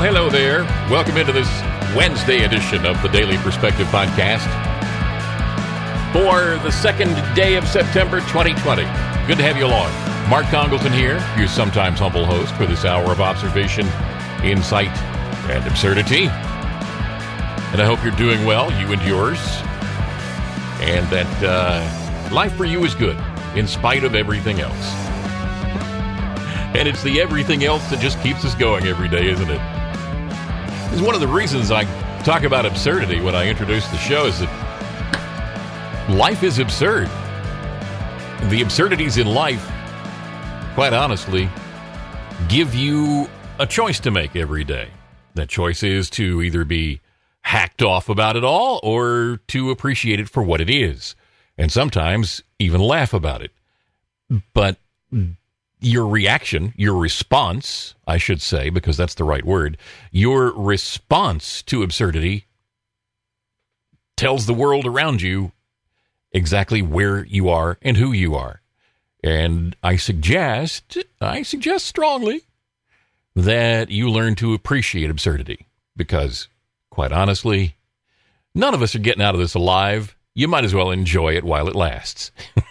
hello there. Welcome into this Wednesday edition of the Daily Perspective Podcast for the second day of September 2020. Good to have you along. Mark Congleton here, your sometimes humble host for this hour of observation, insight, and absurdity. And I hope you're doing well, you and yours, and that life for you is good in spite of everything else. And it's the everything else that just keeps us going every day, isn't it? It's one of the reasons I talk about absurdity when I introduce the show is that life is absurd. The absurdities in life, quite honestly, give you a choice to make every day. That choice is to either be hacked off about it all or to appreciate it for what it is. And sometimes even laugh about it. But your reaction, your response, I should say, because that's the right word, your response to absurdity tells the world around you exactly where you are and who you are. And I suggest strongly that you learn to appreciate absurdity because, quite honestly, none of us are getting out of this alive. You might as well enjoy it while it lasts.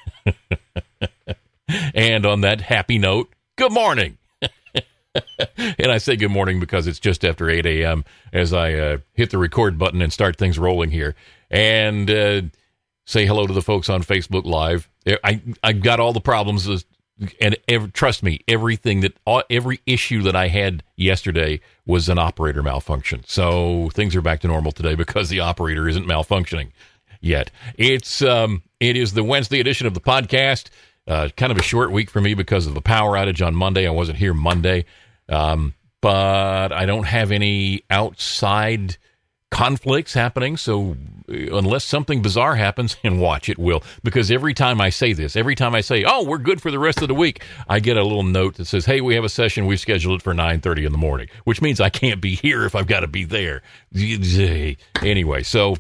And on that happy note, good morning. And I say good morning because it's just after 8 a.m. as I hit the record button and start things rolling here. And say hello to the folks on Facebook Live. I've got all the problems, and trust me, every issue that I had yesterday was an operator malfunction. So things are back to normal today because the operator isn't malfunctioning yet. It is the Wednesday edition of the podcast. Kind of a short week for me because of the power outage on Monday. I wasn't here Monday, but I don't have any outside conflicts happening. So unless something bizarre happens, and watch, it will. Because every time I say this, every time I say, oh, we're good for the rest of the week, I get a little note that says, hey, we have a session. We've scheduled it for 9:30 in the morning, which means I can't be here if I've got to be there. Anyway, so,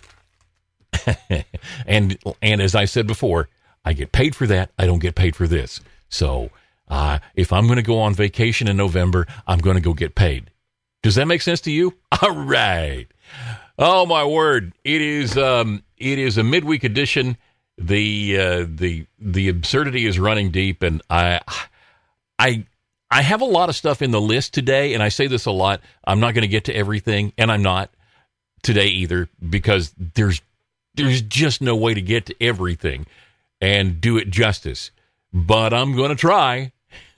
and as I said before, I get paid for that. I don't get paid for this. So if I'm going to go on vacation in November, I'm going to go get paid. Does that make sense to you? All right. Oh, my word. It is a midweek edition. The absurdity is running deep, and I have a lot of stuff in the list today, and I say this a lot. I'm not going to get to everything, and I'm not today either, because there's just no way to get to everything and do it justice, but I'm going to try.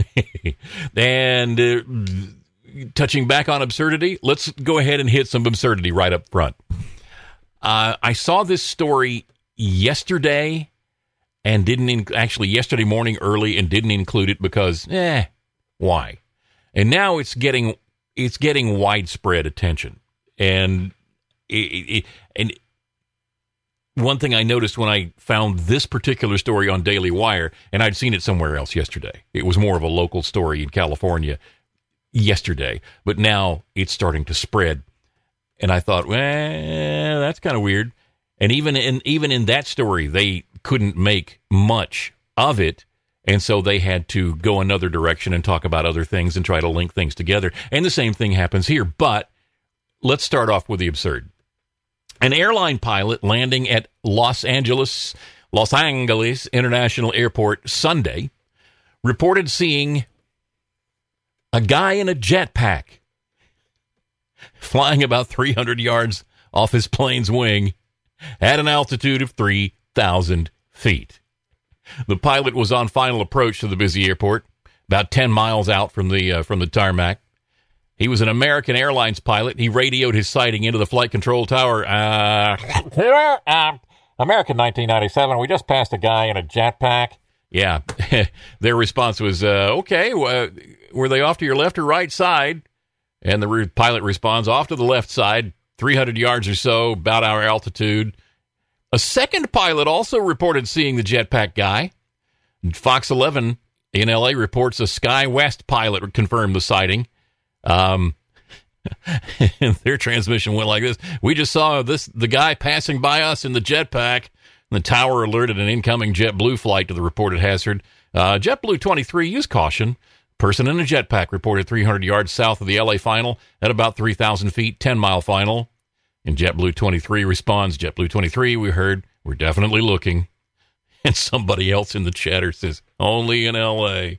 And touching back on absurdity, let's go ahead and hit some absurdity right up front. I saw this story yesterday and didn't actually yesterday morning early and didn't include it because why? And now it's getting widespread attention, and one thing I noticed when I found this particular story on Daily Wire, and I'd seen it somewhere else yesterday. It was more of a local story in California yesterday, but now it's starting to spread. And I thought, well, that's kind of weird. And even in that story, they couldn't make much of it, and so they had to go another direction and talk about other things and try to link things together. And the same thing happens here. But let's start off with the absurd. An airline pilot landing at Los Angeles International Airport Sunday reported seeing a guy in a jetpack flying about 300 yards off his plane's wing at an altitude of 3,000 feet. The pilot was on final approach to the busy airport, about 10 miles out from the tarmac. He was an American Airlines pilot. He radioed his sighting into the flight control tower. American 1997, we just passed a guy in a jetpack. Yeah. Their response was, okay, were they off to your left or right side? And the pilot responds, off to the left side, 300 yards or so, about our altitude. A second pilot also reported seeing the jetpack guy. Fox 11 in L.A. reports a SkyWest pilot confirmed the sighting. Their transmission went like this. We just saw the guy passing by us in the jetpack. The tower alerted an incoming JetBlue flight to the reported hazard. JetBlue 23, use caution. Person in a jetpack reported 300 yards south of the LA final at about 3,000 feet, 10-mile final. And JetBlue 23 responds, JetBlue 23, we heard, we're definitely looking. And somebody else in the chatter says, only in LA.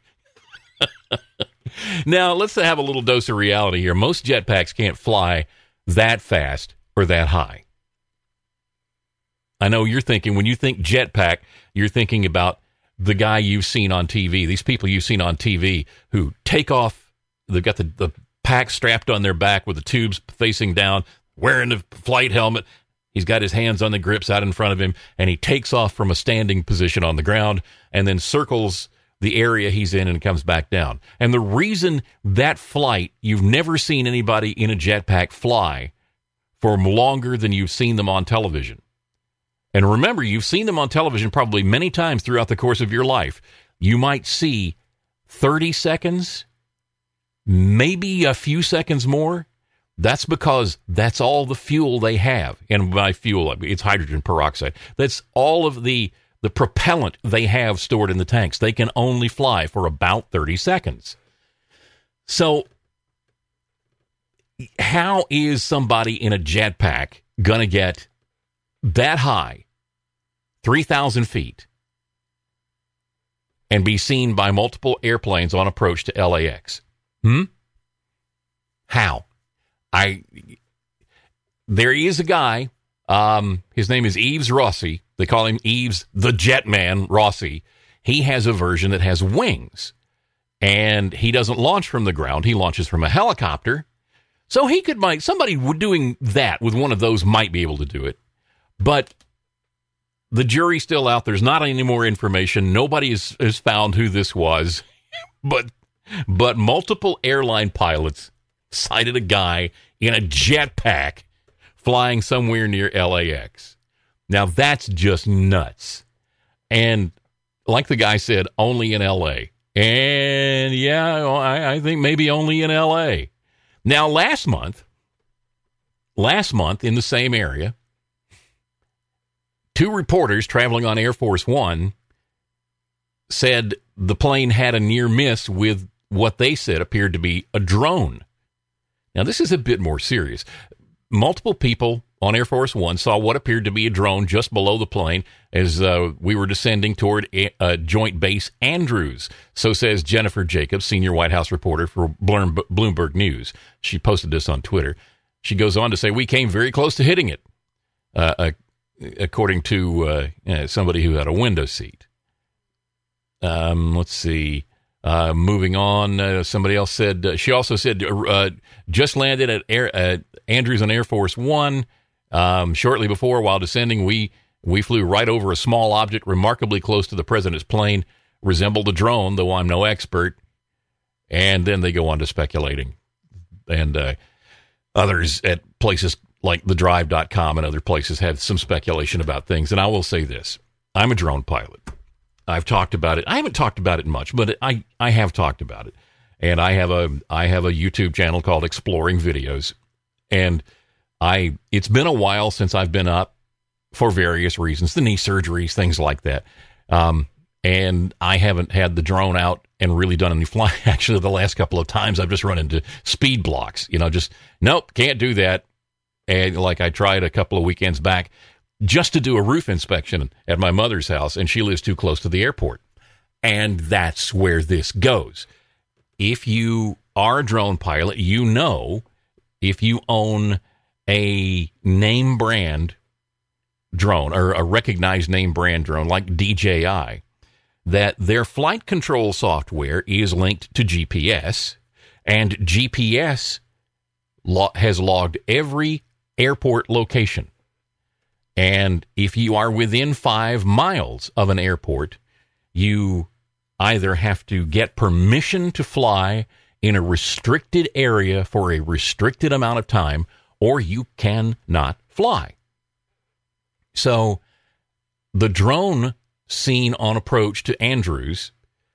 Now, let's have a little dose of reality here. Most jetpacks can't fly that fast or that high. I know you're thinking, when you think jetpack, you're thinking about the guy you've seen on TV, these people you've seen on TV who take off, they've got the pack strapped on their back with the tubes facing down, wearing the flight helmet. He's got his hands on the grips out in front of him, and he takes off from a standing position on the ground and then circles the area he's in and comes back down. And the reason that flight, you've never seen anybody in a jetpack fly for longer than you've seen them on television. And remember, you've seen them on television probably many times throughout the course of your life. You might see 30 seconds, maybe a few seconds more. That's because that's all the fuel they have. And by fuel, it's hydrogen peroxide. That's all of the propellant they have stored in the tanks. They can only fly for about 30 seconds. So how is somebody in a jetpack going to get that high, 3,000 feet, and be seen by multiple airplanes on approach to LAX? How? There is a guy, his name is Yves Rossi. They call him Yves the Jetman Rossi. He has a version that has wings, and he doesn't launch from the ground. He launches from a helicopter. So somebody doing that with one of those might be able to do it. But the jury's still out. There's not any more information. Nobody has found who this was. But multiple airline pilots cited a guy in a jetpack flying somewhere near LAX. Now, that's just nuts. And like the guy said, only in LA. And yeah, I think maybe only in LA. Now, last month in the same area, two reporters traveling on Air Force One said the plane had a near miss with what they said appeared to be a drone. Now, this is a bit more serious. Multiple people on Air Force One saw what appeared to be a drone just below the plane as we were descending toward Joint Base Andrews. So says Jennifer Jacobs, senior White House reporter for Bloomberg News. She posted this on Twitter. She goes on to say, we came very close to hitting it, according to somebody who had a window seat. Let's see. Moving on, somebody else said, she also said, just landed at Andrews on Air Force One. Shortly before, while descending, we flew right over a small object remarkably close to the president's plane, resembled a drone, though I'm no expert. And then they go on to speculating. And others at places like thedrive.com and other places have some speculation about things. And I will say this. I'm a drone pilot. I've talked about it. I haven't talked about it much, but I have talked about it. And I have a YouTube channel called Exploring Videos. And it's been a while since I've been up for various reasons, the knee surgeries, things like that. And I haven't had the drone out and really done any flying. Actually, the last couple of times I've just run into speed blocks, nope, can't do that. And like I tried a couple of weekends back just to do a roof inspection at my mother's house, and she lives too close to the airport. And that's where this goes. If you are a drone pilot, if you own a name brand drone or a recognized name brand drone like DJI, that their flight control software is linked to GPS, and GPS has logged every airport location. And if you are within 5 miles of an airport, you either have to get permission to fly in a restricted area for a restricted amount of time, or you cannot fly. So the drone seen on approach to Andrews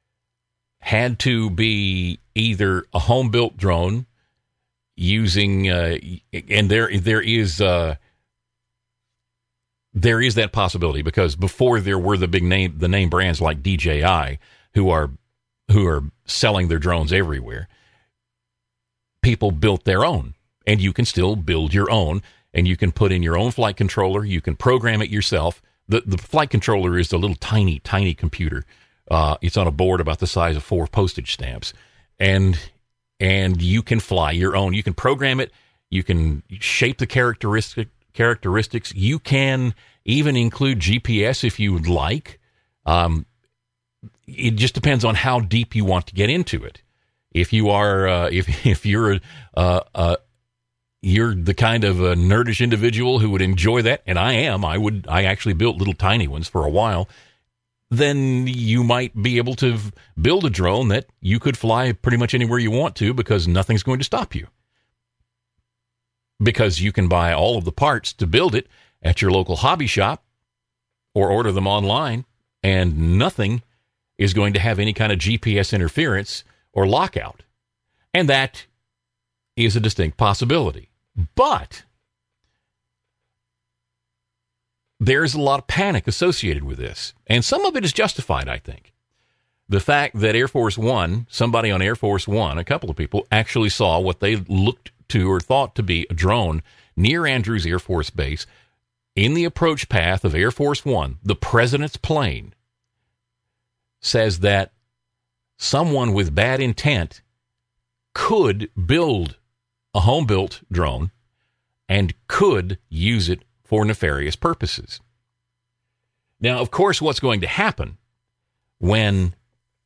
had to be either a home-built drone using, and there is that possibility, because before there were the name brands like DJI who who are selling their drones everywhere, people built their own. And you can still build your own, and you can put in your own flight controller. You can program it yourself. The flight controller is a little tiny computer. It's on a board about the size of 4 postage stamps. And you can fly your own. You can program it. You can shape the characteristics. You can even include GPS if you would like. It just depends on how deep you want to get into it. If you are, if you're you're the kind of a nerdish individual who would enjoy that, and I am. I actually built little tiny ones for a while. Then you might be able to build a drone that you could fly pretty much anywhere you want to, because nothing's going to stop you. Because you can buy all of the parts to build it at your local hobby shop or order them online, and nothing is going to have any kind of GPS interference or lockout. And that is a distinct possibility. But there's a lot of panic associated with this, and some of it is justified, I think. The fact that Air Force One, somebody on Air Force One, a couple of people, actually saw what they looked to or thought to be a drone near Andrews Air Force Base in the approach path of Air Force One, the president's plane, says that someone with bad intent could build a home-built drone and could use it for nefarious purposes. Now, of course, what's going to happen when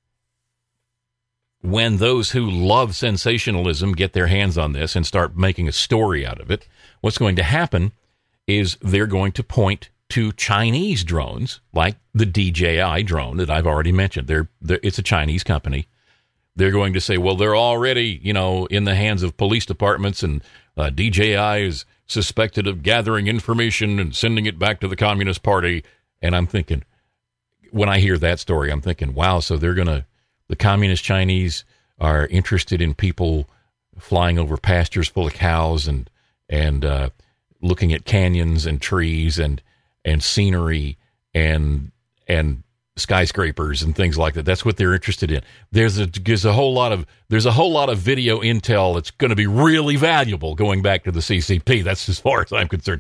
those who love sensationalism get their hands on this and start making a story out of it, what's going to happen is they're going to point to Chinese drones, like the DJI drone that I've already mentioned. It's a Chinese company. They're going to say, well, they're already, in the hands of police departments, and DJI is suspected of gathering information and sending it back to the Communist Party. And I'm thinking, when I hear that story, I'm thinking, wow, so the Communist Chinese are interested in people flying over pastures full of cows and looking at canyons and trees and scenery and skyscrapers and things like that. That's what they're interested in. There's a whole lot of video intel that's going to be really valuable going back to the CCP. That's as far as I'm concerned.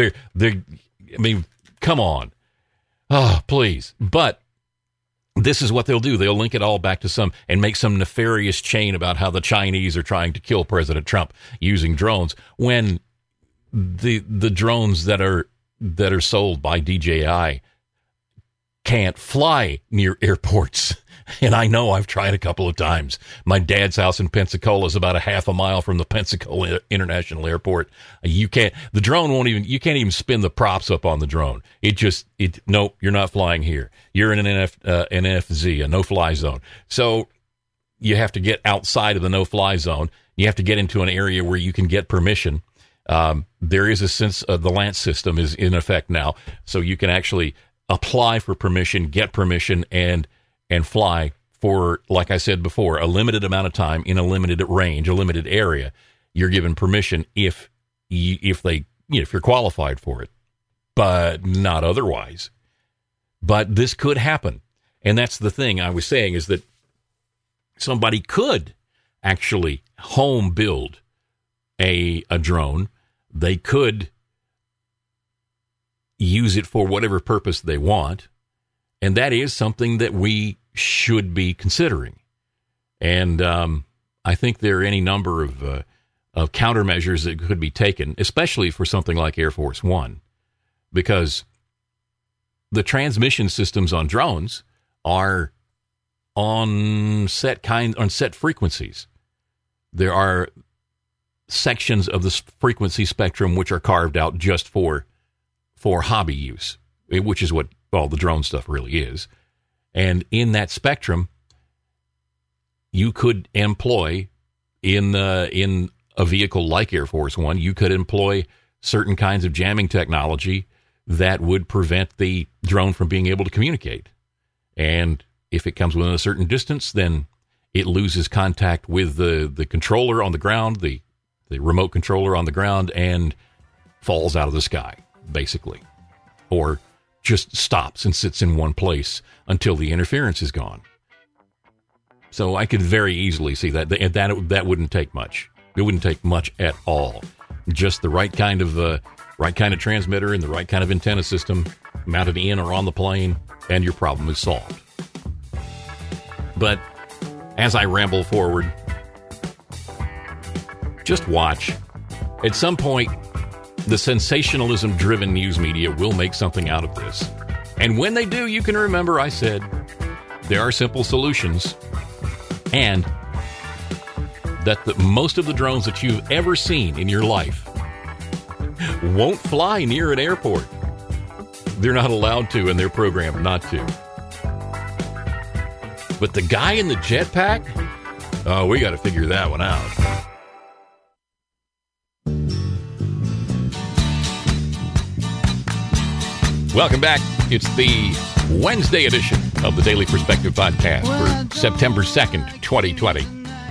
Come on. Oh, please. But this is what they'll do. They'll link it all back to and make some nefarious chain about how the Chinese are trying to kill President Trump using drones, when the drones that are sold by DJI can't fly near airports. And I know I've tried a couple of times. My dad's house in Pensacola is about a half a mile from the Pensacola International Airport. You can't even spin the props up on the drone. Nope, you're not flying here. You're in an NFZ, a no-fly zone. So you have to get outside of the no-fly zone. You have to get into an area where you can get permission. There is a sense of the Lance system is in effect now, so you can actually apply for permission, get permission, and fly for, like I said before, a limited amount of time in a limited range, a limited area. You're given permission if you're qualified for it, but not otherwise. But this could happen, and that's the thing I was saying, is that somebody could actually home build a drone. They could use it for whatever purpose they want, and that is something that we should be considering. And I think there are any number of countermeasures that could be taken, especially for something like Air Force One, because the transmission systems on drones are on set frequencies. There are sections of the frequency spectrum which are carved out just for hobby use, which is what all the drone stuff really is. And in that spectrum, you could employ in a vehicle like Air Force One, you could employ certain kinds of jamming technology that would prevent the drone from being able to communicate. And if it comes within a certain distance, then it loses contact with the controller on the ground, the remote controller on the ground, and falls out of the sky, basically. Or just stops and sits in one place until the interference is gone. So I could very easily see that that wouldn't take much. It wouldn't take much at all. Just the right kind of transmitter and the right kind of antenna system mounted in or on the plane, and your problem is solved. But as I ramble forward, just watch. At some point, the sensationalism-driven news media will make something out of this. And when they do, you can remember I said there are simple solutions, and that most of the drones that you've ever seen in your life won't fly near an airport. They're not allowed to, and they're programmed not to. But the guy in the jetpack? Oh, we got to figure that one out. Welcome back. It's the Wednesday edition of the Daily Perspective Podcast for September 2nd, 2020.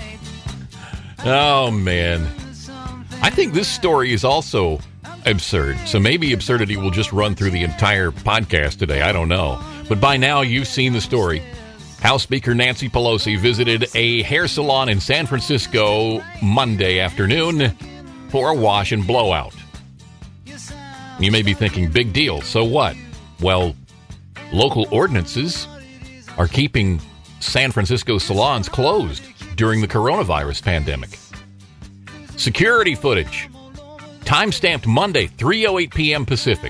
Oh, man. I think this story is also absurd. So maybe absurdity will just run through the entire podcast today. I don't know. But by now, you've seen the story. House Speaker Nancy Pelosi visited a hair salon in San Francisco Monday afternoon for a wash and blowout. You may be thinking, big deal. So what? Well, local ordinances are keeping San Francisco salons closed during the coronavirus pandemic. Security footage. Time-stamped Monday, 3:08 p.m. Pacific.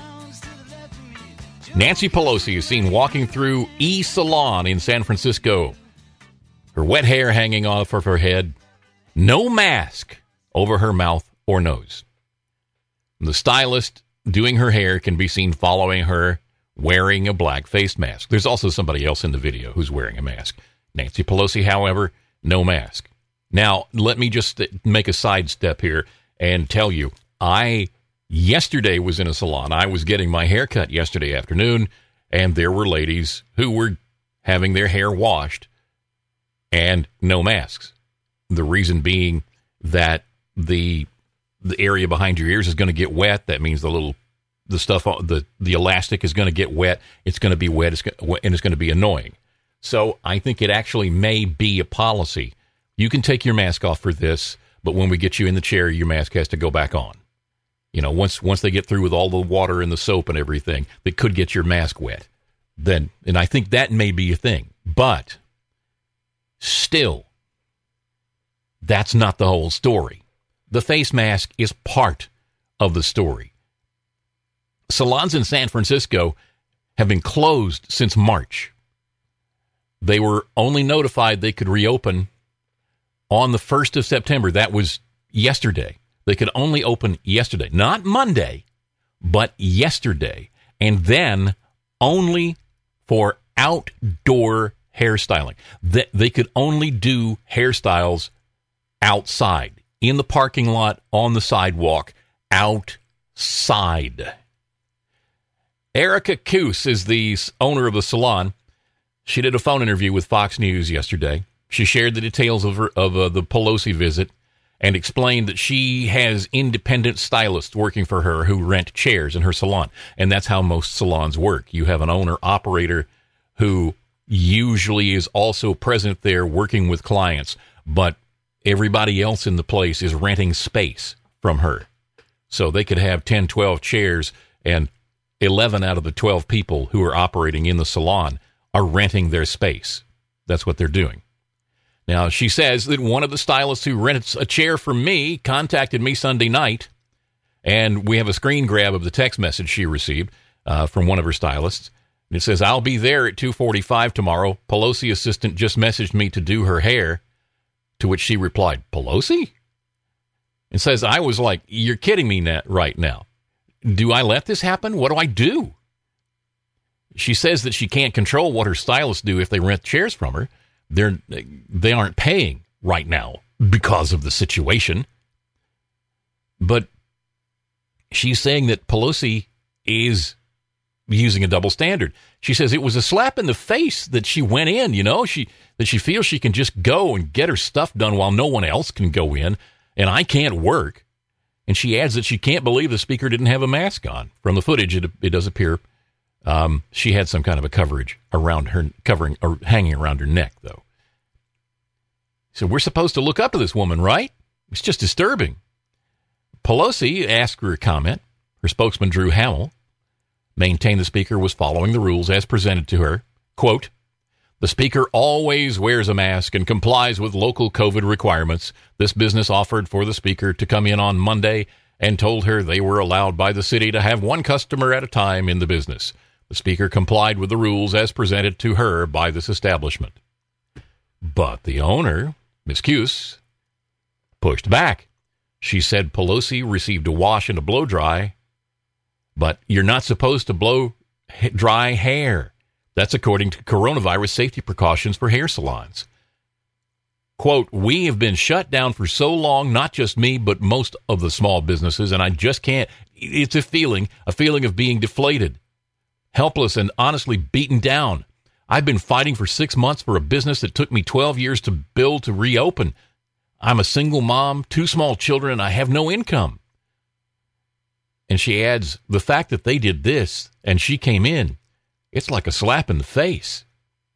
Nancy Pelosi is seen walking through E-Salon in San Francisco. Her wet hair hanging off of her head. No mask over her mouth or nose. The stylist doing her hair can be seen following her, wearing a black face mask. There's also somebody else in the video who's wearing a mask. Nancy Pelosi, however, no mask. Now, let me just make a sidestep here and tell you, I yesterday was in a salon. I was getting my hair cut yesterday afternoon, and there were ladies who were having their hair washed and no masks. The reason being that the area behind your ears is going to get wet. That means the elastic is going to get wet. It's going to be wet, and it's going to be annoying. So I think it actually may be a policy. You can take your mask off for this, but when we get you in the chair, your mask has to go back on. You know, once they get through with all the water and the soap and everything that could get your mask wet, then, and I think that may be a thing. But still, that's not the whole story. The face mask is part of the story. Salons in San Francisco have been closed since March. They were only notified they could reopen on the 1st of September. That was yesterday. They could only open yesterday. Not Monday, but yesterday. And then only for outdoor hairstyling. They could only do hairstyles outside, in the parking lot, on the sidewalk, outside. Erica Coos is the owner of the salon. She did a phone interview with Fox News yesterday. She shared the details of the Pelosi visit and explained that she has independent stylists working for her who rent chairs in her salon. And that's how most salons work. You have an owner-operator who usually is also present there working with clients, but everybody else in the place is renting space from her. So they could have 10, 12 chairs, and 11 out of the 12 people who are operating in the salon are renting their space. That's what they're doing. Now, she says that one of the stylists who rents a chair from me contacted me Sunday night, and we have a screen grab of the text message she received from one of her stylists. And it says, "I'll be there at 2:45 tomorrow. Pelosi assistant just messaged me to do her hair," to which she replied, "Pelosi?" And says, I was like, "You're kidding me right now. Do I let this happen? What do I do?" She says that she can't control what her stylists do if they rent chairs from her. They aren't paying right now because of the situation. But she's saying that Pelosi is using a double standard. She says it was a slap in the face that she went in, that she feels she can just go and get her stuff done while no one else can go in, and I can't work. And she adds that she can't believe the speaker didn't have a mask on. From the footage, it does appear she had some kind of a coverage around her, covering or hanging around her neck, though. So we're supposed to look up to this woman, right? It's just disturbing. Pelosi asked for a comment. Her spokesman, Drew Hamill, maintained the speaker was following the rules as presented to her. Quote, "The speaker always wears a mask and complies with local COVID requirements. This business offered for the speaker to come in on Monday and told her they were allowed by the city to have one customer at a time in the business. The speaker complied with the rules as presented to her by this establishment." But the owner, Ms. Cuse, pushed back. She said Pelosi received a wash and a blow dry, but you're not supposed to blow dry hair. That's according to coronavirus safety precautions for hair salons. Quote, "We have been shut down for so long, not just me, but most of the small businesses, and I just can't. It's a feeling of being deflated, helpless, and honestly beaten down. I've been fighting for 6 months for a business that took me 12 years to build to reopen. I'm a single mom, 2 small children, and I have no income." And she adds, the fact that they did this and she came in, it's like a slap in the face.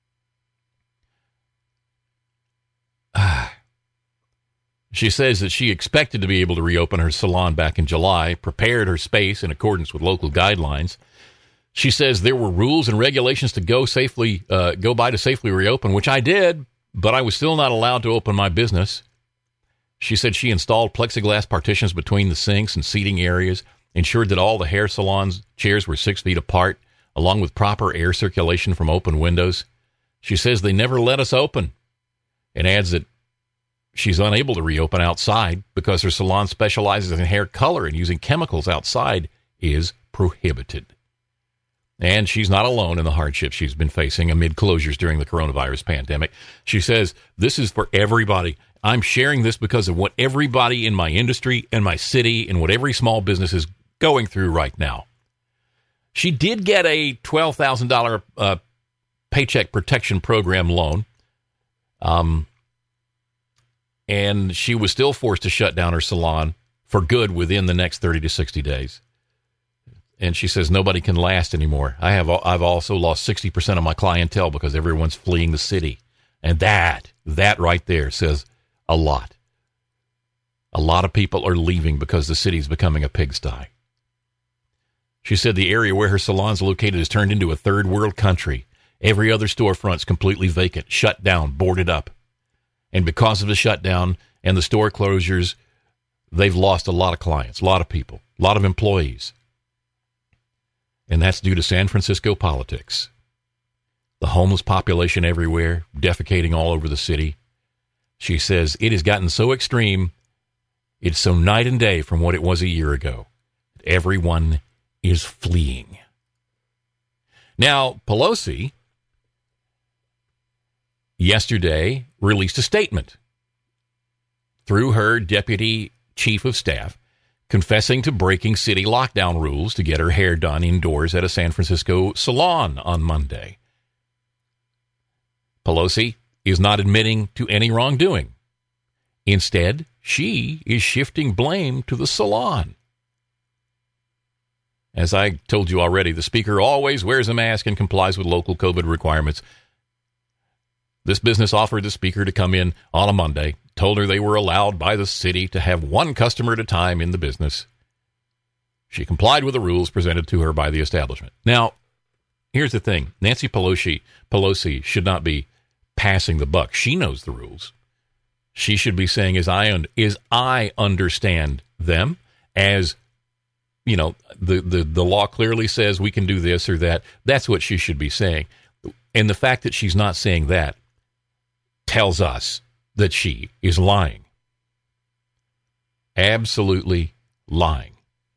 She says that she expected to be able to reopen her salon back in July, prepared her space in accordance with local guidelines. She says there were rules and regulations to go by to safely reopen, which I did, but I was still not allowed to open my business. She said she installed plexiglass partitions between the sinks and seating areas, ensured that all the hair salon's chairs were 6 feet apart, along with proper air circulation from open windows. She says they never let us open, and adds that she's unable to reopen outside because her salon specializes in hair color and using chemicals outside is prohibited. And she's not alone in the hardship she's been facing amid closures during the coronavirus pandemic. She says, "This is for everybody. I'm sharing this because of what everybody in my industry and my city and what every small business is going through right now." She did get a $12,000 Paycheck Protection Program loan, and she was still forced to shut down her salon for good within the next 30 to 60 days. And she says nobody can last anymore. I've also lost 60% of my clientele because everyone's fleeing the city. And that right there says a lot. A lot of people are leaving because the city's becoming a pigsty. She said the area where her salon's located has turned into a third world country. Every other storefront's completely vacant, shut down, boarded up. And because of the shutdown and the store closures, they've lost a lot of clients, a lot of people, a lot of employees. And that's due to San Francisco politics. The homeless population everywhere, defecating all over the city. She says it has gotten so extreme, it's so night and day from what it was a year ago. Everyone is fleeing. Now, Pelosi yesterday released a statement through her deputy chief of staff confessing to breaking city lockdown rules to get her hair done indoors at a San Francisco salon on Monday. Pelosi is not admitting to any wrongdoing. Instead, she is shifting blame to the salon. As I told you already, the speaker always wears a mask and complies with local COVID requirements. This business offered the speaker to come in on a Monday, told her they were allowed by the city to have one customer at a time in the business. She complied with the rules presented to her by the establishment. Now, here's the thing. Nancy Pelosi should not be passing the buck. She knows the rules. She should be saying, as I understand them, as you know, the law clearly says we can do this or that. That's what she should be saying. And the fact that she's not saying that tells us that she is lying. Absolutely lying.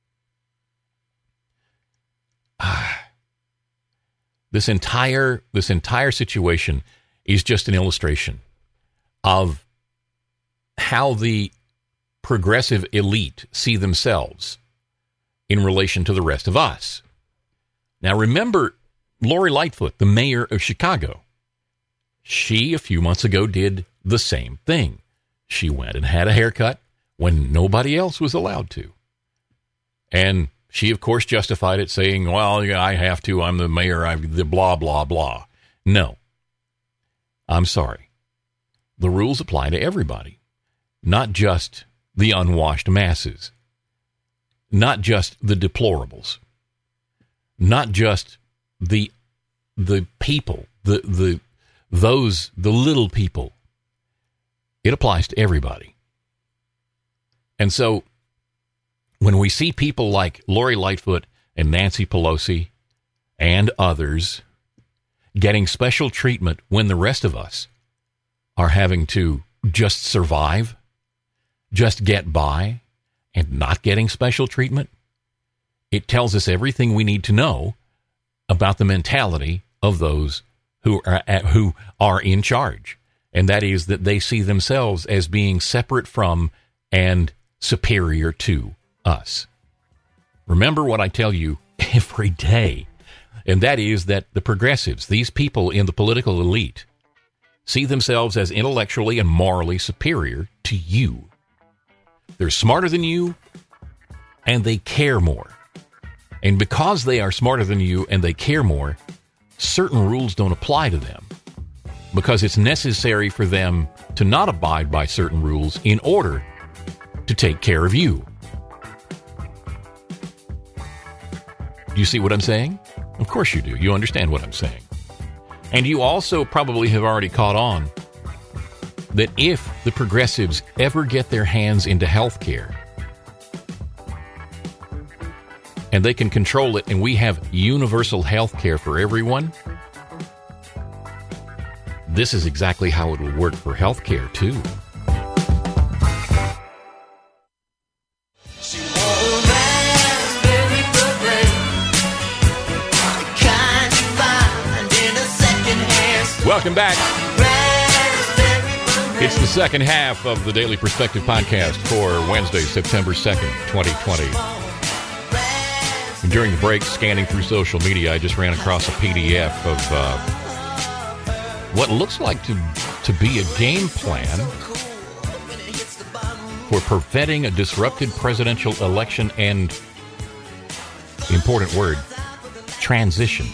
This entire situation is just an illustration of how the progressive elite see themselves in relation to the rest of us. Now remember Lori Lightfoot, the mayor of Chicago. She, a few months ago, did the same thing. She went and had a haircut when nobody else was allowed to. And she, of course, justified it, saying, well, yeah, I have to. I'm the mayor. I'm the blah, blah, blah. No. I'm sorry. the rules apply to everybody, not just the unwashed masses, not just the deplorables, not just the people, the little people. It applies to everybody. And so when we see people like Lori Lightfoot and Nancy Pelosi and others getting special treatment when the rest of us are having to just survive, just get by, and not getting special treatment, it tells us everything we need to know about the mentality of those who are in charge. And that is that they see themselves as being separate from and superior to us. Remember what I tell you every day, and that is that the progressives, these people in the political elite, see themselves as intellectually and morally superior to you. They're smarter than you, and they care more. And because they are smarter than you and they care more, certain rules don't apply to them, because it's necessary for them to not abide by certain rules in order to take care of you. Do you see what I'm saying? Of course you do. You understand what I'm saying. And you also probably have already caught on that if the progressives ever get their hands into health care and they can control it and we have universal health care for everyone, this is exactly how it will work for health care too. Welcome back. It's the second half of the Daily Perspective podcast for Wednesday, September 2nd, 2020. And during the break, scanning through social media, I just ran across a PDF of what looks like to be a game plan for preventing a disrupted presidential election and, important word, transition.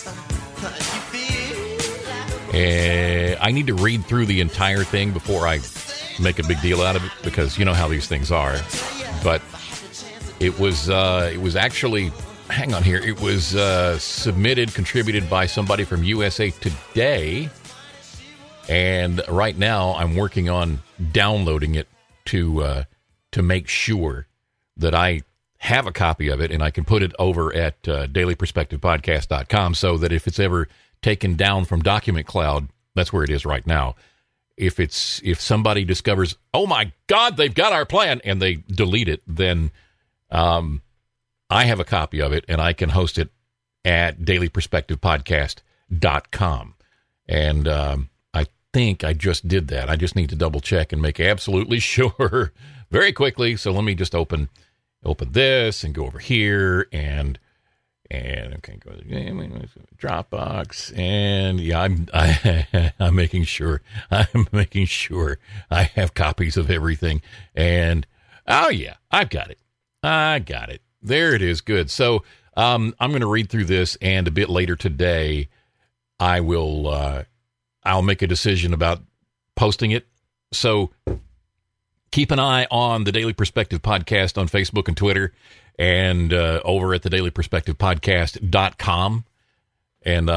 I need to read through the entire thing before I make a big deal out of it, because you know how these things are. But it was actually, hang on here, it was contributed by somebody from USA Today, and right now I'm working on downloading it to make sure that I have a copy of it and I can put it over at dailyperspectivepodcast.com, so that if it's ever taken down from Document Cloud, that's where it is right now. If somebody discovers, oh my God, they've got our plan, and they delete it, then I have a copy of it and I can host it at dailyperspectivepodcast.com. And I think I just did that. I just need to double check and make absolutely sure very quickly. So let me just open this and go over here and okay, go to Dropbox, and yeah, I'm making sure I have copies of everything, and oh yeah, I got it. There it is. Good. So I'm going to read through this, and a bit later today, I'll make a decision about posting it. So keep an eye on the Daily Perspective Podcast on Facebook and Twitter, and over at the dailyperspectivepodcast.com. And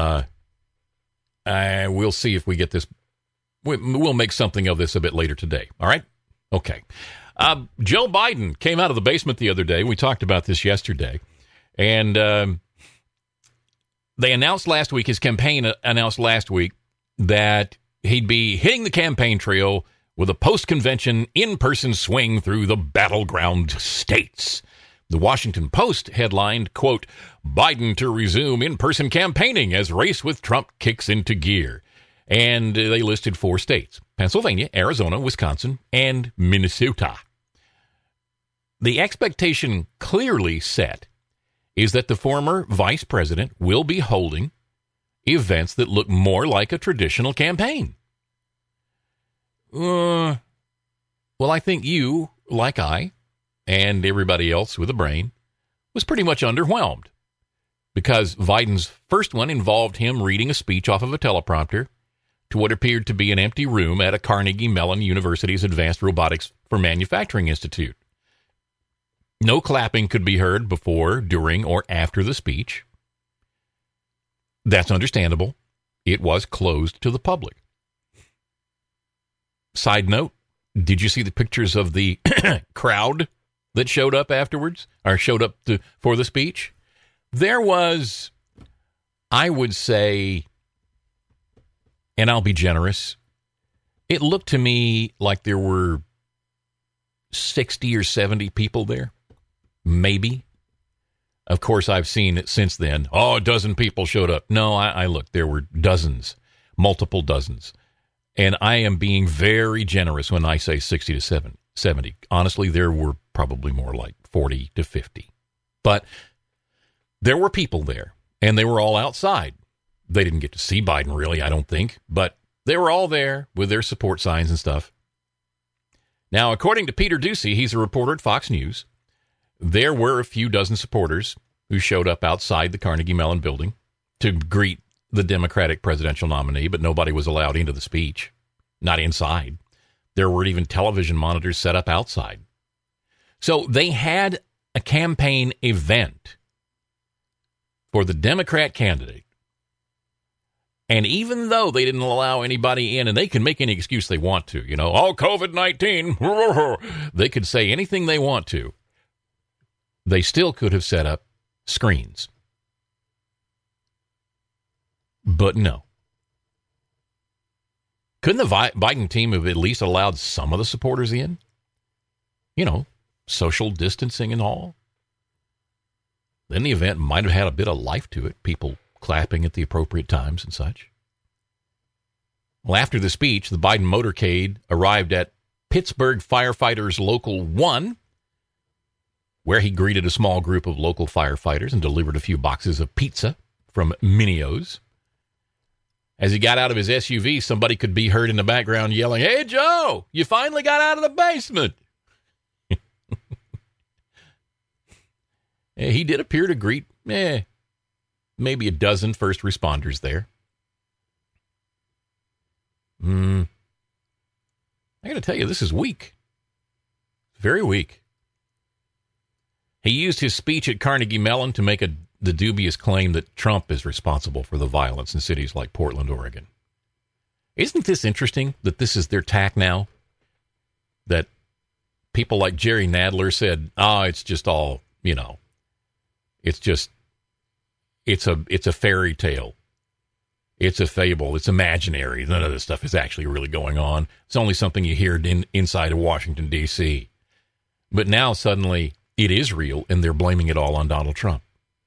we'll see if we get this. We'll make something of this a bit later today. All right? Okay. Joe Biden came out of the basement the other day. We talked about this yesterday. And they announced last week, his campaign announced last week, that he'd be hitting the campaign trail with a post-convention in-person swing through the battleground states. The Washington Post headlined, quote, Biden to resume in-person campaigning as race with Trump kicks into gear. And they listed 4 states: Pennsylvania, Arizona, Wisconsin, and Minnesota. The expectation clearly set is that the former vice president will be holding events that look more like a traditional campaign. Well, I think you, like I, and everybody else with a brain, was pretty much underwhelmed, because Biden's first one involved him reading a speech off of a teleprompter to what appeared to be an empty room at a Carnegie Mellon University's Advanced Robotics for Manufacturing Institute. No clapping could be heard before, during, or after the speech. That's understandable. It was closed to the public. Side note, did you see the pictures of the crowd that showed up afterwards, or showed up for the speech? There was, I would say, and I'll be generous, it looked to me like there were 60 or 70 people there, maybe. Of course, I've seen it since then. Oh, a dozen people showed up. No, I looked. There were dozens, multiple dozens. And I am being very generous when I say 60 to 70. Honestly, there were probably more like 40 to 50. But there were people there, and they were all outside. They didn't get to see Biden, really, I don't think. But they were all there with their support signs and stuff. Now, according to Peter Doocy, he's a reporter at Fox News, there were a few dozen supporters who showed up outside the Carnegie Mellon building to greet the Democratic presidential nominee, but nobody was allowed into the speech, not inside. There were even television monitors set up outside. So they had a campaign event for the Democrat candidate. And even though they didn't allow anybody in, and they can make any excuse they want to, oh, COVID-19, they could say anything they want to. They still could have set up screens. But no. Couldn't the Biden team have at least allowed some of the supporters in? Social distancing and all. Then the event might have had a bit of life to it, people clapping at the appropriate times and such. Well, after the speech, the Biden motorcade arrived at Pittsburgh Firefighters Local 1, where he greeted a small group of local firefighters and delivered a few boxes of pizza from Minio's. As he got out of his SUV, somebody could be heard in the background yelling, "Hey, Joe, you finally got out of the basement." He did appear to greet maybe a dozen first responders there. I got to tell you, this is weak. Very weak. He used his speech at Carnegie Mellon to make the dubious claim that Trump is responsible for the violence in cities like Portland, Oregon. Isn't this interesting that this is their tack now? That people like Jerry Nadler said, it's just all, it's a fairy tale. It's a fable. It's imaginary. None of this stuff is actually really going on. It's only something you hear inside of Washington, D.C. But now suddenly it is real, and they're blaming it all on Donald Trump.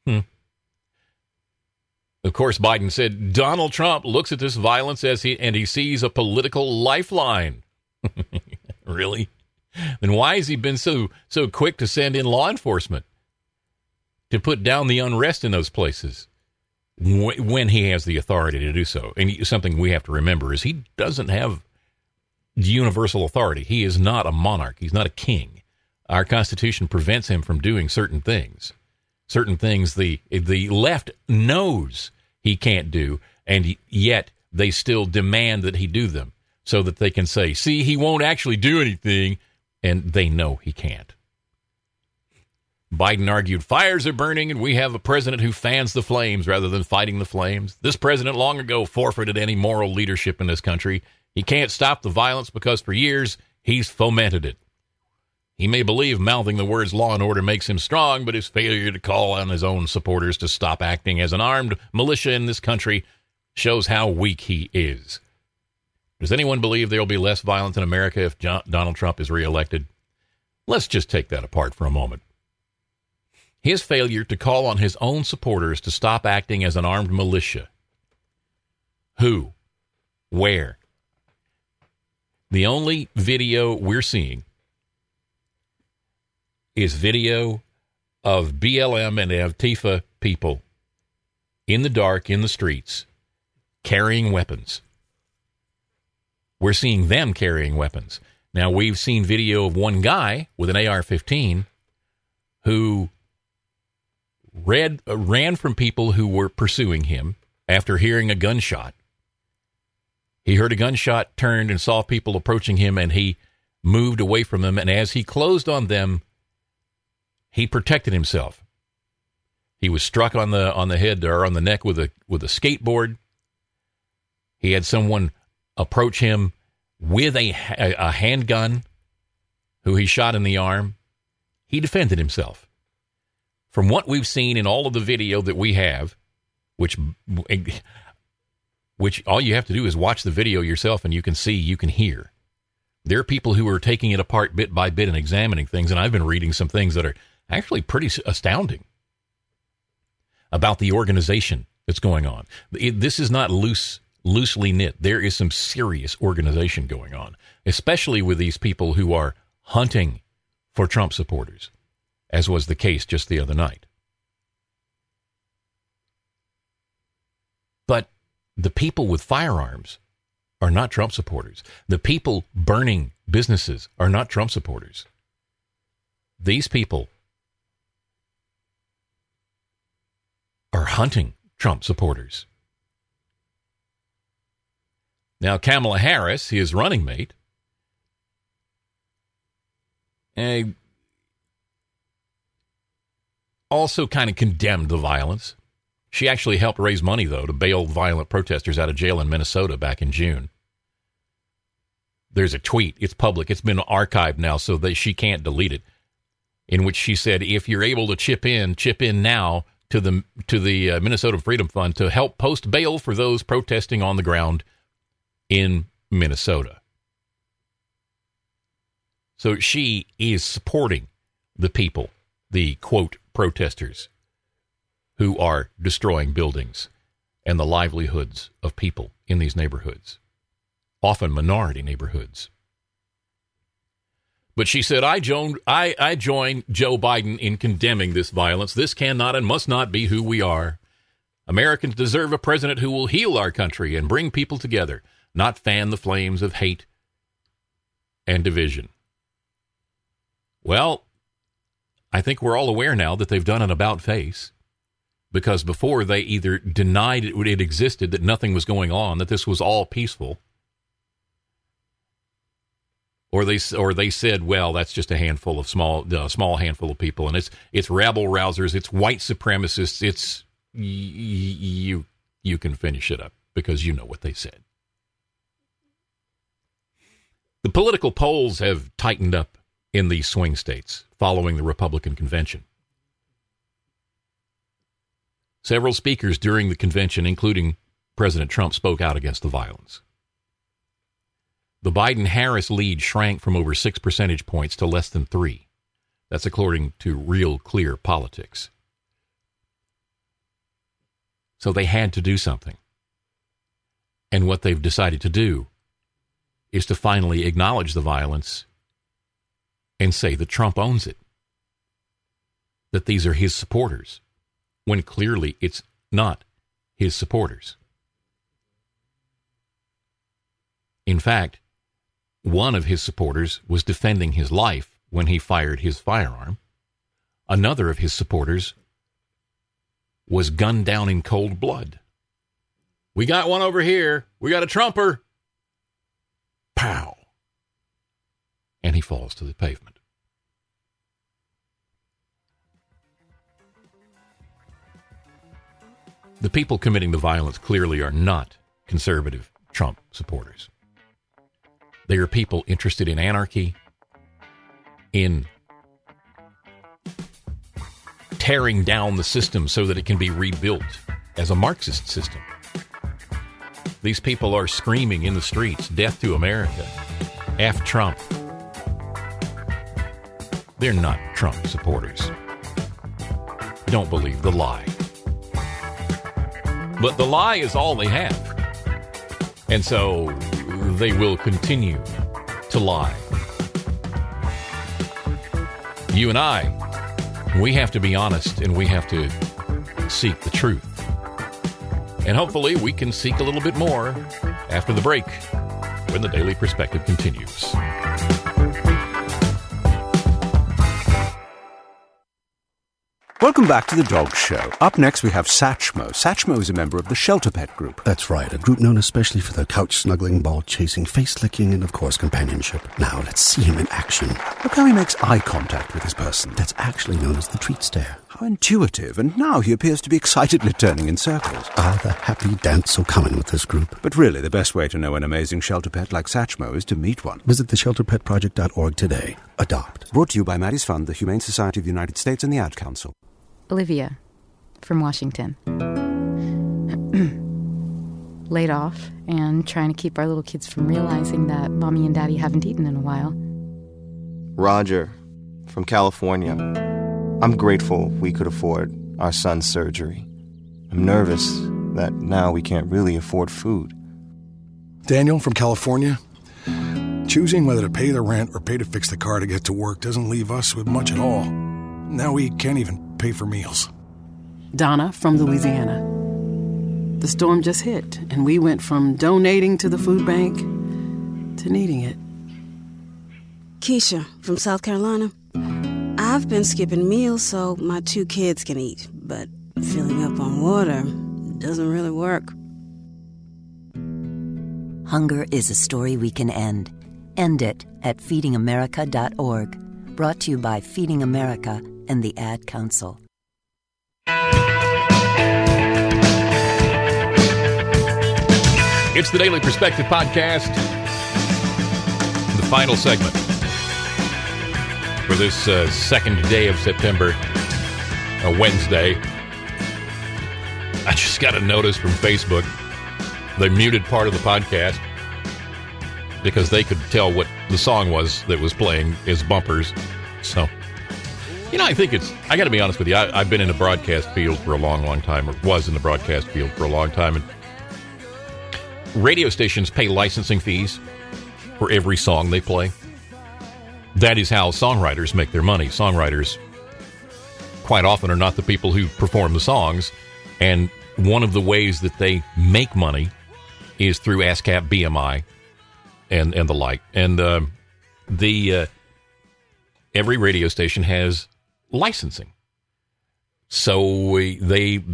Of course, Biden said Donald Trump looks at this violence he sees a political lifeline. Really? Then why has he been so quick to send in law enforcement to put down the unrest in those places when he has the authority to do so? And something we have to remember is he doesn't have universal authority. He is not a monarch. He's not a king. Our Constitution prevents him from doing certain things. Certain things the left knows he can't do, and yet they still demand that he do them so that they can say, see, he won't actually do anything, and they know he can't. Biden argued, fires are burning, and we have a president who fans the flames rather than fighting the flames. This president long ago forfeited any moral leadership in this country. He can't stop the violence because for years he's fomented it. He may believe mouthing the words law and order makes him strong, but his failure to call on his own supporters to stop acting as an armed militia in this country shows how weak he is. Does anyone believe there will be less violence in America if Donald Trump is reelected? Let's just take that apart for a moment. His failure to call on his own supporters to stop acting as an armed militia. Who? Where? The only video we're seeing is video of BLM and Antifa people in the dark, in the streets, carrying weapons. We're seeing them carrying weapons. Now, we've seen video of one guy with an AR-15 who ran from people who were pursuing him after hearing a gunshot. He heard a gunshot, turned, and saw people approaching him, and he moved away from them. And as he closed on them, he protected himself. He was struck on the head or on the neck with a skateboard. He had someone approach him with a handgun, who he shot in the arm. He defended himself. From what we've seen in all of the video that we have, which all you have to do is watch the video yourself, and you can see, you can hear. There are people who are taking it apart bit by bit and examining things, and I've been reading some things that are actually pretty astounding about the organization that's going on. This is not loosely knit. There is some serious organization going on, especially with these people who are hunting for Trump supporters, as was the case just the other night. But the people with firearms are not Trump supporters. The people burning businesses are not Trump supporters. These people are hunting Trump supporters. Now, Kamala Harris, his running mate, also kind of condemned the violence. She actually helped raise money, though, to bail violent protesters out of jail in Minnesota back in June. There's a tweet. It's public. It's been archived now, so that she can't delete it, in which she said, if you're able to chip in now to the Minnesota Freedom Fund to help post bail for those protesting on the ground in Minnesota. So she is supporting the people, the, quote, protesters, who are destroying buildings and the livelihoods of people in these neighborhoods, often minority neighborhoods. But she said, I join Joe Biden in condemning this violence. This cannot and must not be who we are. Americans deserve a president who will heal our country and bring people together, not fan the flames of hate and division. Well, I think we're all aware now that they've done an about-face, because before they either denied it existed, that nothing was going on, that this was all peaceful, or they said, well, that's just a handful of small handful of people, and it's rabble rousers, it's white supremacists, it's you can finish it up because you know what they said. The political polls have tightened up in these swing states following the Republican convention. Several speakers during the convention, including President Trump, spoke out against the violence. The Biden-Harris lead shrank from over 6 percentage points to less than 3. That's according to Real Clear Politics. So they had to do something. And what they've decided to do is to finally acknowledge the violence and say that Trump owns it, that these are his supporters, when clearly it's not his supporters. In fact, one of his supporters was defending his life when he fired his firearm. Another of his supporters was gunned down in cold blood. We got one over here. We got a Trumper. Pow. And he falls to the pavement. The people committing the violence clearly are not conservative Trump supporters. They are people interested in anarchy, in tearing down the system so that it can be rebuilt as a Marxist system. These people are screaming in the streets, death to America, F Trump. They're not Trump supporters. Don't believe the lie. But the lie is all they have. And so they will continue to lie. You and I, we have to be honest, and we have to seek the truth. And hopefully we can seek a little bit more after the break, when the Daily Perspective continues. Welcome back to the Dog Show. Up next, we have Satchmo. Satchmo is a member of the Shelter Pet Group. That's right, a group known especially for their couch-snuggling, ball-chasing, face-licking, and, of course, companionship. Now, let's see him in action. Look how he makes eye contact with his person. That's actually known as the treat stare. How intuitive, and now he appears to be excitedly turning in circles. Ah, the happy dance so common with this group. But really, the best way to know an amazing shelter pet like Satchmo is to meet one. Visit theshelterpetproject.org today. Adopt. Brought to you by Maddie's Fund, the Humane Society of the United States, and the Ad Council. Olivia, from Washington. Laid off and trying to keep our little kids from realizing that Mommy and Daddy haven't eaten in a while. Roger, from California. I'm grateful we could afford our son's surgery. I'm nervous that now we can't really afford food. Daniel, from California. Choosing whether to pay the rent or pay to fix the car to get to work doesn't leave us with much at all. Now we can't even pay for meals. Donna, from Louisiana. The storm just hit, and we went from donating to the food bank to needing it. Keisha, from South Carolina. I've been skipping meals so my 2 kids can eat, but filling up on water doesn't really work. Hunger is a story we can end. End it at feedingamerica.org. Brought to you by Feeding America and the Ad Council. It's the Daily Perspective Podcast, the final segment for this second day of September, a Wednesday. I just got a notice from Facebook. They muted part of the podcast because they could tell what the song was that was playing as bumpers. So, I think I got to be honest with you, I've been in the broadcast field for a long, long time, or was in the broadcast field for a long time, and radio stations pay licensing fees for every song they play. That is how songwriters make their money. Songwriters quite often are not the people who perform the songs, and one of the ways that they make money is through ASCAP, BMI, and the like. And every radio station has licensing. So they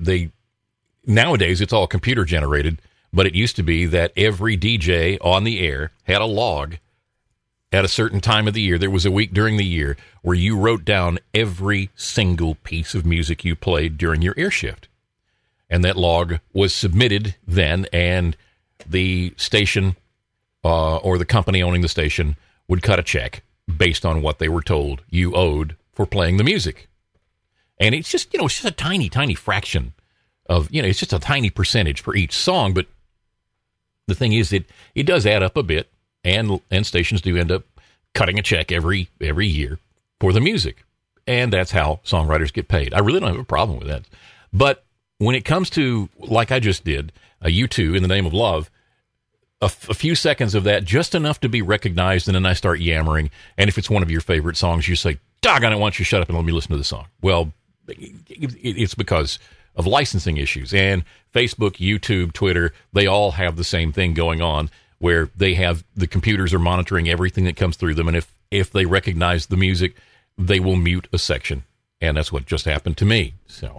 nowadays it's all computer generated, but it used to be that every DJ on the air had a log at a certain time of the year. There was a week during the year where you wrote down every single piece of music you played during your air shift. And that log was submitted then, and the station or the company owning the station would cut a check based on what they were told you owed for playing the music. And it's just, it's just a tiny, tiny fraction of, it's just a tiny percentage for each song. But the thing is, it does add up a bit, and stations do end up cutting a check every year for the music. And that's how songwriters get paid. I really don't have a problem with that. But when it comes to, like I just did, a U2 in the Name of Love, a few seconds of that, just enough to be recognized, and then I start yammering. And if it's one of your favorite songs, you say, "Doggone it, why don't you shut up and let me listen to the song?" Well, it's because of licensing issues. And Facebook, YouTube, Twitter, they all have the same thing going on, where they have the computers are monitoring everything that comes through them. And if they recognize the music, they will mute a section. And that's what just happened to me. So,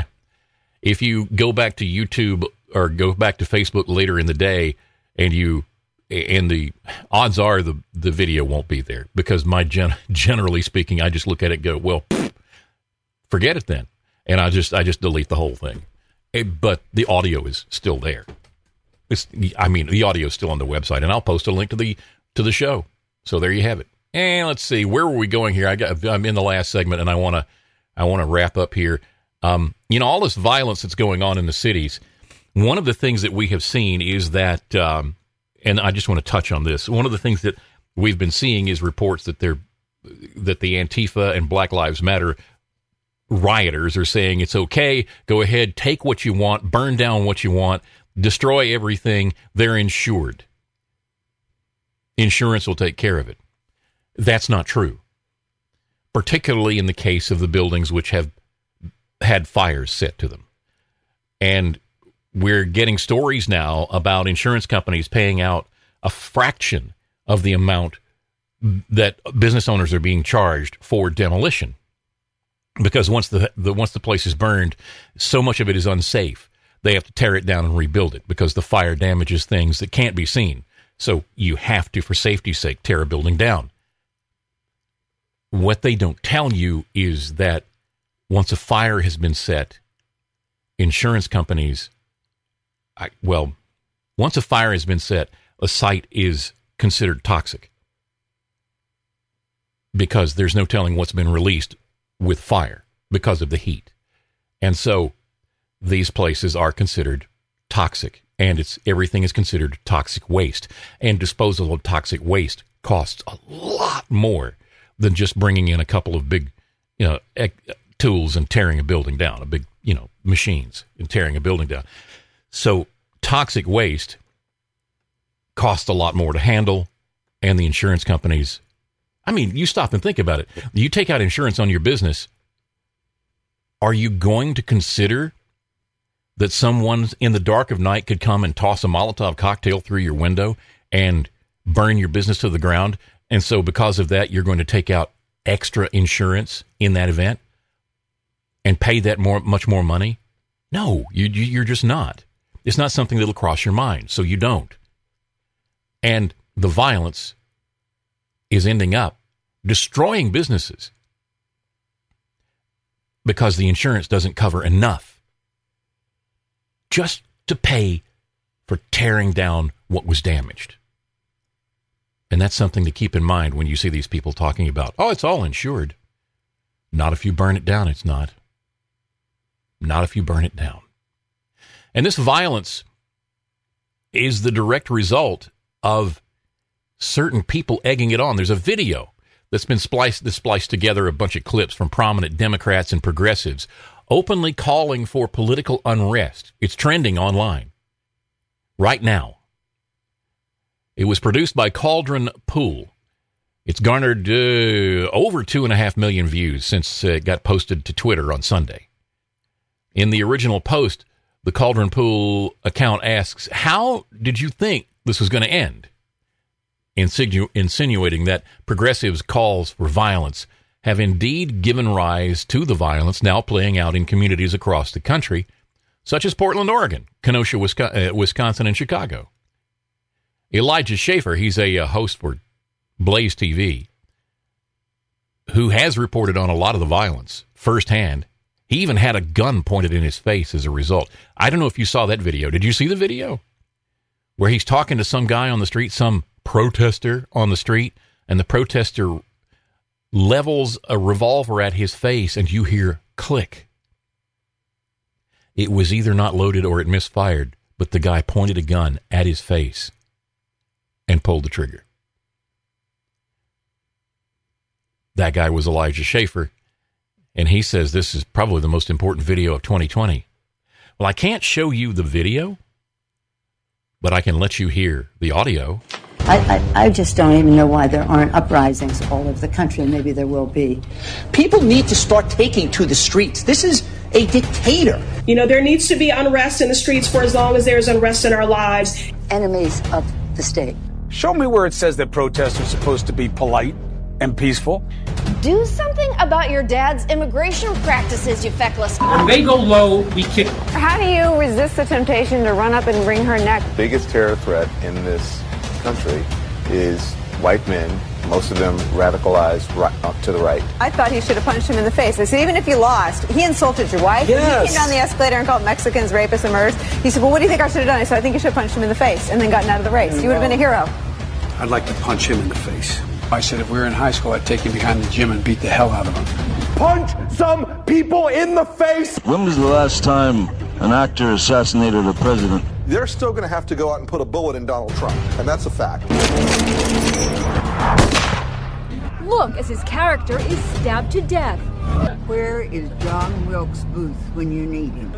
if you go back to YouTube or go back to Facebook later in the day, and the odds are the video won't be there, because generally speaking, I just look at it and go, well, forget it then. And I just delete the whole thing. But the audio is still there. The audio is still on the website, and I'll post a link to the show. So there you have it. And let's see, where were we going here? I'm in the last segment, and I want to wrap up here. All this violence that's going on in the cities. One of the things that we have seen is that, and I just want to touch on this. One of the things that we've been seeing is reports that the Antifa and Black Lives Matter rioters are saying it's okay, go ahead, take what you want, burn down what you want, destroy everything. They're insured. Insurance will take care of it. That's not true, particularly in the case of the buildings which have had fires set to them. And we're getting stories now about insurance companies paying out a fraction of the amount that business owners are being charged for demolition. because once the place is burned, so much of it is unsafe. They have to tear it down and rebuild it because the fire damages things that can't be seen. So you have to, for safety's sake, tear a building down. What they don't tell you is that once a fire has been set, insurance companies, once a fire has been set, a site is considered toxic because there's no telling what's been released with fire because of the heat. And so these places are considered toxic, and everything is considered toxic waste. And disposal of toxic waste costs a lot more than just bringing in a couple of big, tools and tearing a building down, a big, machines and tearing a building down. So toxic waste costs a lot more to handle, and the insurance companies, you stop and think about it. You take out insurance on your business, are you going to consider that someone in the dark of night could come and toss a Molotov cocktail through your window and burn your business to the ground? And so because of that, you're going to take out extra insurance in that event and pay that much more money? No, you're just not. It's not something that'll cross your mind, so you don't. And the violence is ending up destroying businesses because the insurance doesn't cover enough just to pay for tearing down what was damaged. And that's something to keep in mind when you see these people talking about, it's all insured. Not if you burn it down, it's not. Not if you burn it down. And this violence is the direct result of certain people egging it on. There's a video that's been spliced together, a bunch of clips from prominent Democrats and progressives openly calling for political unrest. It's trending online right now. It was produced by Cauldron Pool. It's garnered over 2.5 million views since it got posted to Twitter on Sunday. In the original post, the Cauldron Pool account asks, how did you think this was going to end? Insinuating that progressives' calls for violence have indeed given rise to the violence now playing out in communities across the country, such as Portland, Oregon, Kenosha, Wisconsin, and Chicago. Elijah Schaffer, he's a host for Blaze TV, who has reported on a lot of the violence firsthand. He even had a gun pointed in his face as a result. I don't know if you saw that video. Did you see the video? Where he's talking to some guy on the street, some protester on the street, and the protester levels a revolver at his face, and you hear click. It was either not loaded or it misfired, but the guy pointed a gun at his face and pulled the trigger. That guy was Elijah Schaffer, and he says this is probably the most important video of 2020. Well, I can't show you the video, but I can let you hear the audio. I just don't even know why there aren't uprisings all over the country, and maybe there will be. People need to start taking to the streets. This is a dictator. There needs to be unrest in the streets for as long as there's unrest in our lives. Enemies of the state. Show me where it says that protests are supposed to be polite and peaceful. Do something about your dad's immigration practices, you feckless. When they go low, we kick. How do you resist the temptation to run up and wring her neck? The biggest terror threat in this country is white men, most of them radicalized to the right. I thought he should have punched him in the face. I said, even if you lost, he insulted your wife. Yes. He came down the escalator and called Mexicans rapists and murderers. He said, well, what do you think I should have done? I said, I think you should have punched him in the face and then gotten out of the race. You would have been a hero. I'd like to punch him in the face. I said if we were in high school, I'd take him behind the gym and beat the hell out of him. Punch some people in the face! When was the last time an actor assassinated a president? They're still going to have to go out and put a bullet in Donald Trump, and that's a fact. Look as his character is stabbed to death. Where is John Wilkes Booth when you need him?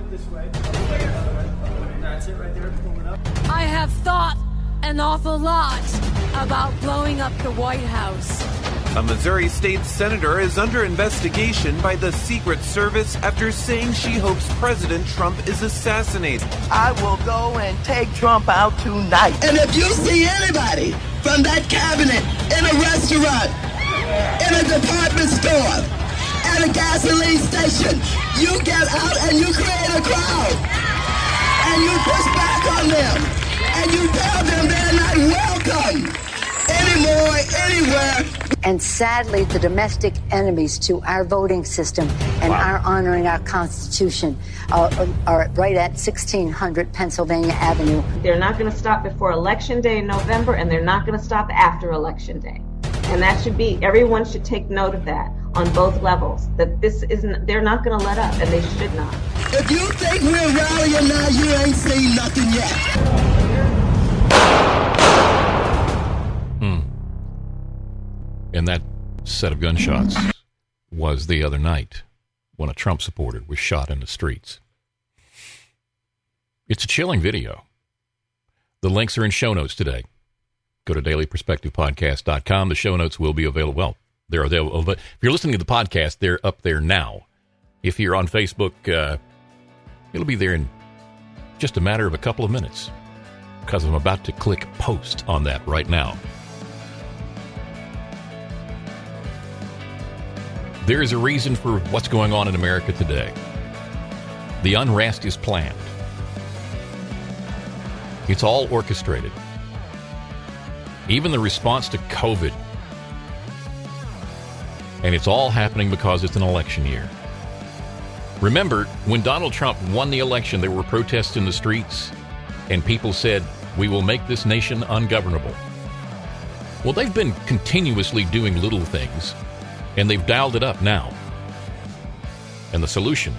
I have thought an awful lot about blowing up the White House. A Missouri state senator is under investigation by the Secret Service after saying she hopes President Trump is assassinated. I will go and take Trump out tonight. And if you see anybody from that cabinet in a restaurant, in a department store, at a gasoline station. You get out and you create a crowd. And you push back on them. And you tell them they're not welcome anymore, anywhere. And sadly, the domestic enemies to our voting system and our honoring our Constitution are right at 1600 Pennsylvania Avenue. They're not going to stop before Election Day in November, and they're not going to stop after Election Day. And that should be, everyone should take note of that on both levels, that this isn't, they're not going to let up, and they should not. If you think we're rallying now, you ain't seen nothing yet. And that set of gunshots was the other night when a Trump supporter was shot in the streets. It's a chilling video. The links are in show notes today. Go to dailyperspectivepodcast.com. The show notes will be available. Well, they're available. But if you're listening to the podcast, they're up there now. If you're on Facebook, it'll be there in just a matter of a couple of minutes, because I'm about to click post on that right now. There is a reason for what's going on in America today. The unrest is planned. It's all orchestrated. Even the response to COVID. And it's all happening because it's an election year. Remember, when Donald Trump won the election, there were protests in the streets, and people said, "We will make this nation ungovernable." Well, they've been continuously doing little things, and they've dialed it up now. And the solution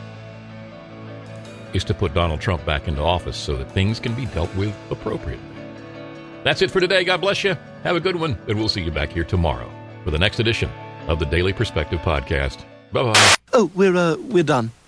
is to put Donald Trump back into office so that things can be dealt with appropriately. That's it for today. God bless you. Have a good one. And we'll see you back here tomorrow for the next edition of the Daily Perspective Podcast. Bye-bye. Oh, we're done.